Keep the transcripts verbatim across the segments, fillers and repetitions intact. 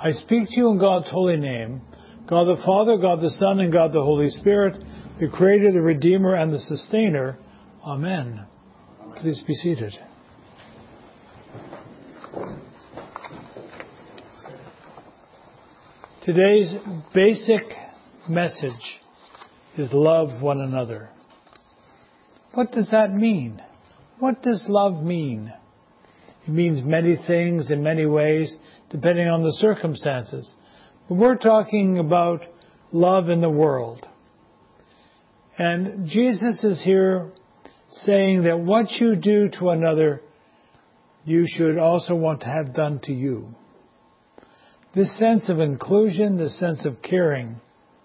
I speak to you in God's holy name, God the Father, God the Son, and God the Holy Spirit, the Creator, the Redeemer, and the Sustainer. Amen. Please be seated. Today's basic message is love one another. What does that mean? What does love mean? It means many things in many ways, depending on the circumstances. But we're talking about love in the world. And Jesus is here saying that what you do to another, you should also want to have done to you. This sense of inclusion, this sense of caring.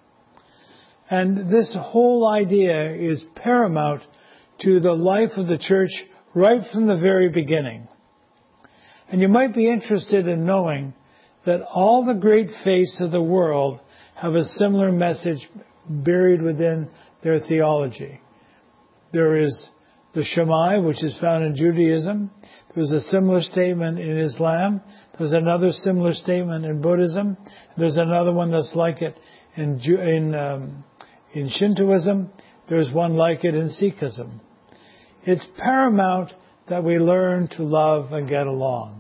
And this whole idea is paramount to the life of the church right from the very beginning. And you might be interested in knowing that all the great faiths of the world have a similar message buried within their theology. There is the Shema, which is found in Judaism. There's a similar statement in Islam. There's another similar statement in Buddhism. There's another one that's like it in in, um, in Shintoism. There's one like it in Sikhism. It's paramount that we learn to love and get along.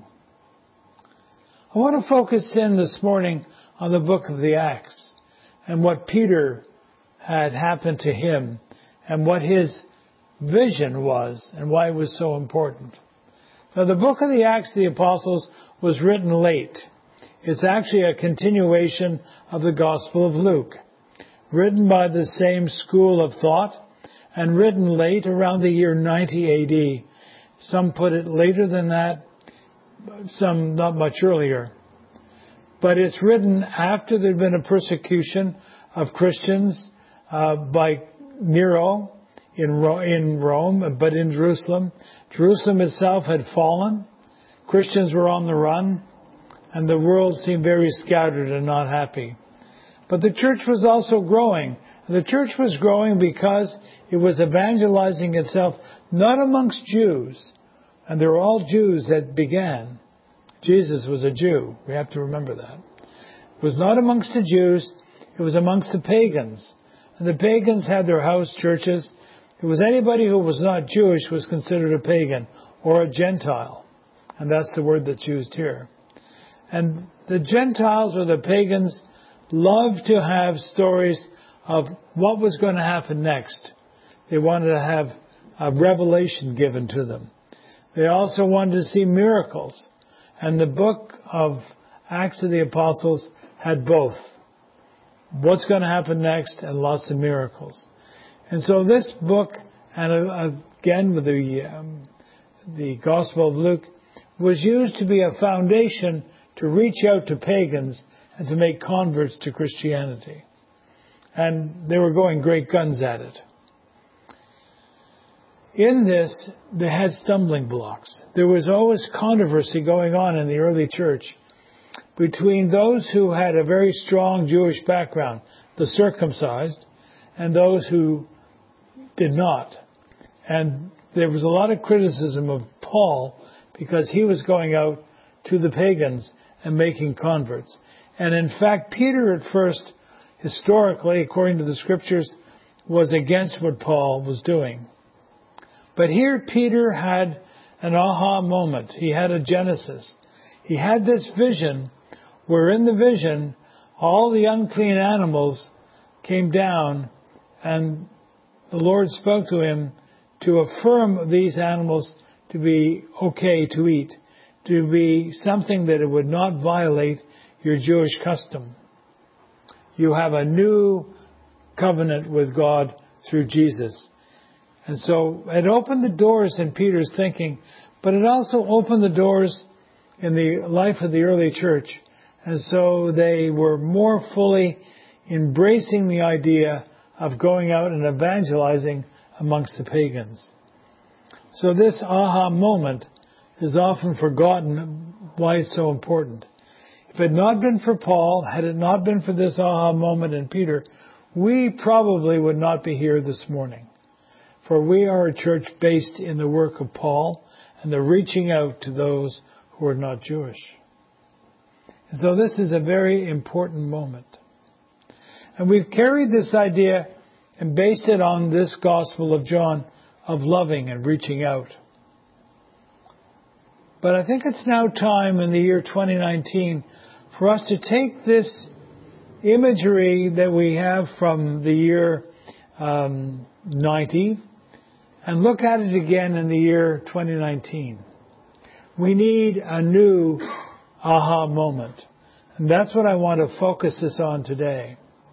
I want to focus in this morning on the book of the Acts and what Peter had happened to him and what his vision was and why it was so important. Now, the book of the Acts of the Apostles was written late. It's actually a continuation of the Gospel of Luke, written by the same school of thought and written late around the year ninety A D. Some put it later than that, some not much earlier. But it's written after there had been a persecution of Christians uh, by Nero in, Ro- in Rome, but in Jerusalem. Jerusalem itself had fallen. Christians were on the run, and the world seemed very scattered and not happy. But the church was also growing. The church was growing because it was evangelizing itself not amongst Jews, and they were all Jews that began. Jesus was a Jew. We have to remember that. It was not amongst the Jews. It was amongst the pagans. And the pagans had their house churches. It was anybody who was not Jewish was considered a pagan or a Gentile. And that's the word that's used here. And the Gentiles or the pagans loved to have stories of what was going to happen next. They wanted to have a revelation given to them. They also wanted to see miracles. And the book of Acts of the Apostles had both. What's going to happen next and lots of miracles. And so this book, and again with the, um, the Gospel of Luke, was used to be a foundation to reach out to pagans and to make converts to Christianity. And they were going great guns at it. In this, they had stumbling blocks. There was always controversy going on in the early church between those who had a very strong Jewish background, the circumcised, and those who did not. And there was a lot of criticism of Paul because he was going out to the pagans and making converts. And in fact, Peter at first, historically, according to the scriptures, was against what Paul was doing. But here Peter had an aha moment. He had a genesis. He had this vision where in the vision all the unclean animals came down and the Lord spoke to him to affirm these animals to be okay to eat, to be something that it would not violate your Jewish custom. You have a new covenant with God through Jesus. And so it opened the doors in Peter's thinking, but it also opened the doors in the life of the early church. And so they were more fully embracing the idea of going out and evangelizing amongst the pagans. So this aha moment is often forgotten why it's so important. If it had not been for Paul, had it not been for this aha moment in Peter, we probably would not be here this morning. For we are a church based in the work of Paul and the reaching out to those who are not Jewish. And so this is a very important moment. And we've carried this idea and based it on this Gospel of John of loving and reaching out. But I think it's now time in the year twenty nineteen for us to take this imagery that we have from the year um, ninety and look at it again in the year twenty nineteen. We need a new aha moment. And that's what I want to focus this on today.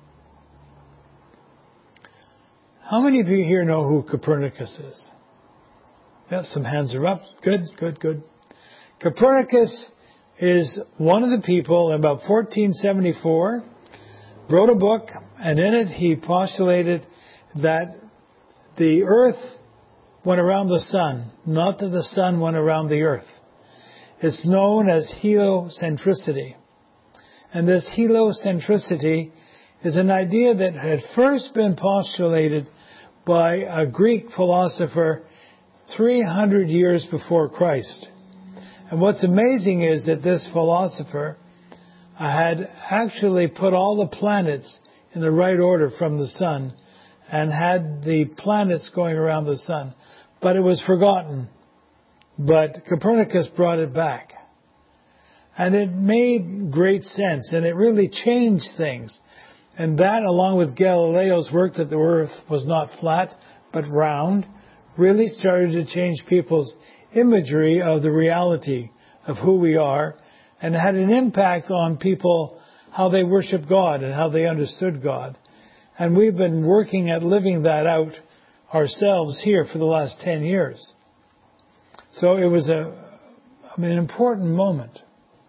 How many of you here know who Copernicus is? Yeah, some hands are up. Good, good, good. Copernicus is one of the people in about fourteen seventy-four, wrote a book, and in it he postulated that the earth went around the sun, not that the sun went around the earth. It's known as heliocentricity. And this heliocentricity is an idea that had first been postulated by a Greek philosopher three hundred years before Christ. And what's amazing is that this philosopher had actually put all the planets in the right order from the sun and had the planets going around the sun. But it was forgotten. But Copernicus brought it back. And it made great sense, and it really changed things. And that, along with Galileo's work that the earth was not flat but round, really started to change people's imagery of the reality of who we are, and had an impact on people, how they worship God and how they understood God. And we've been working at living that out ourselves here for the last ten years. So it was a, I mean, an important moment.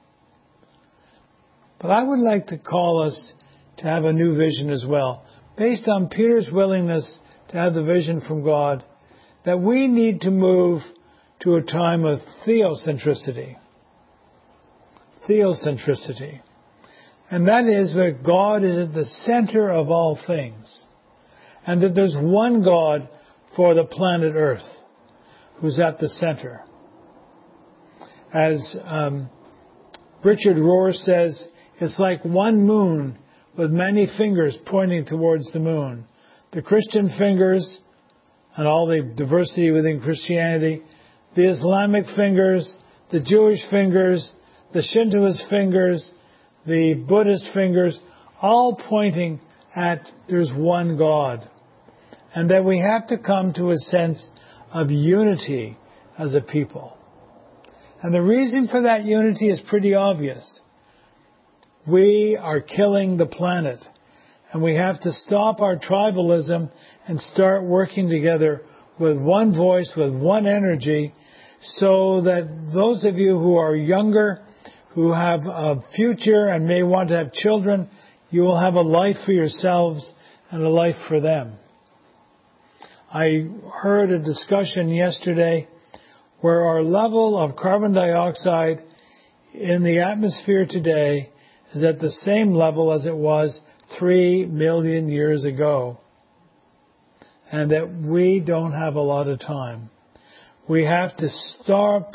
But I would like to call us to have a new vision as well, based on Peter's willingness to have the vision from God, that we need to move to a time of theocentricity. Theocentricity. And that is that God is at the center of all things. And that there's one God for the planet Earth who's at the center. As um, Richard Rohr says, it's like one moon with many fingers pointing towards the moon. The Christian fingers and all the diversity within Christianity, the Islamic fingers, the Jewish fingers, the Shintoist fingers, the Buddhist fingers, all pointing at there's one God. And that we have to come to a sense of unity as a people. And the reason for that unity is pretty obvious. We are killing the planet. And we have to stop our tribalism and start working together with one voice, with one energy, so that those of you who are younger, who have a future and may want to have children, you will have a life for yourselves and a life for them. I heard a discussion yesterday where our level of carbon dioxide in the atmosphere today is at the same level as it was three million years ago. And that we don't have a lot of time. We have to stop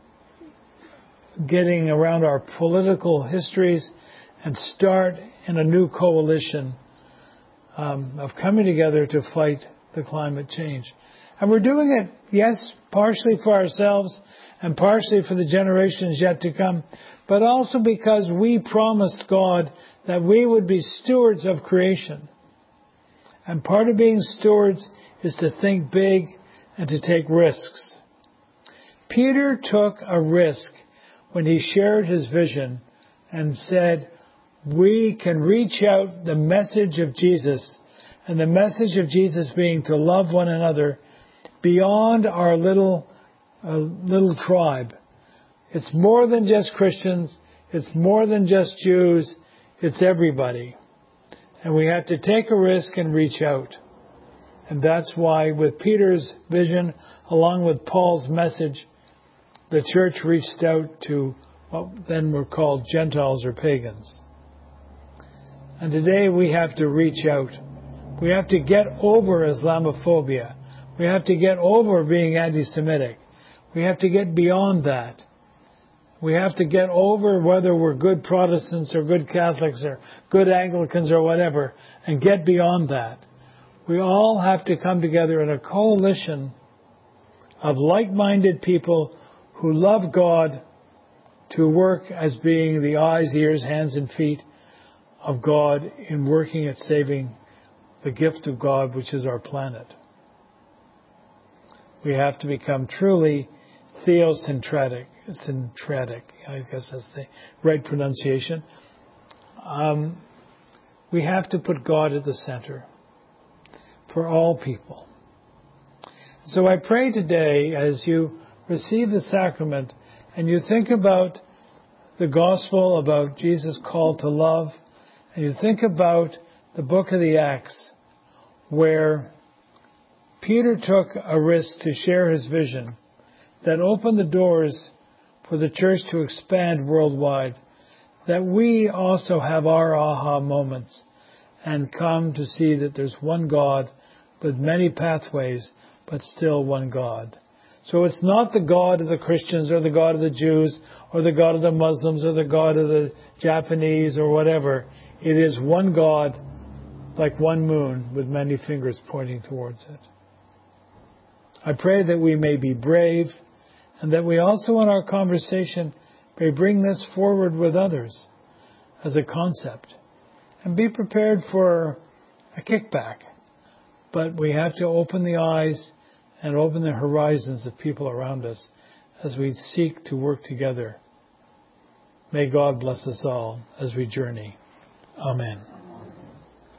getting around our political histories and start in a new coalition um, of coming together to fight the climate change. And we're doing it, yes, partially for ourselves and partially for the generations yet to come, but also because we promised God that we would be stewards of creation. And part of being stewards is to think big and to take risks. Peter took a risk when he shared his vision and said, we can reach out the message of Jesus, and the message of Jesus being to love one another beyond our little uh, little tribe. It's more than just Christians. It's more than just Jews. It's everybody. And we have to take a risk and reach out. And that's why with Peter's vision, along with Paul's message, the church reached out to what then were called Gentiles or pagans. And today we have to reach out. We have to get over Islamophobia. We have to get over being anti-Semitic. We have to get beyond that. We have to get over whether we're good Protestants or good Catholics or good Anglicans or whatever, and get beyond that. We all have to come together in a coalition of like-minded people who love God to work as being the eyes, ears, hands, and feet of God in working at saving the gift of God, which is our planet. We have to become truly theocentric. Centratic, I guess that's the right pronunciation. Um, we have to put God at the center for all people. So I pray today, as you receive the sacrament and you think about the gospel, about Jesus' call to love, and you think about the book of the Acts, where Peter took a risk to share his vision that opened the doors for the church to expand worldwide, that we also have our aha moments and come to see that there's one God with many pathways, but still one God. So it's not the God of the Christians or the God of the Jews or the God of the Muslims or the God of the Japanese or whatever. It is one God, like one moon, with many fingers pointing towards it. I pray that we may be brave, and that we also in our conversation may bring this forward with others as a concept. And be prepared for a kickback. But we have to open the eyes and open the horizons of people around us as we seek to work together. May God bless us all as we journey. Amen.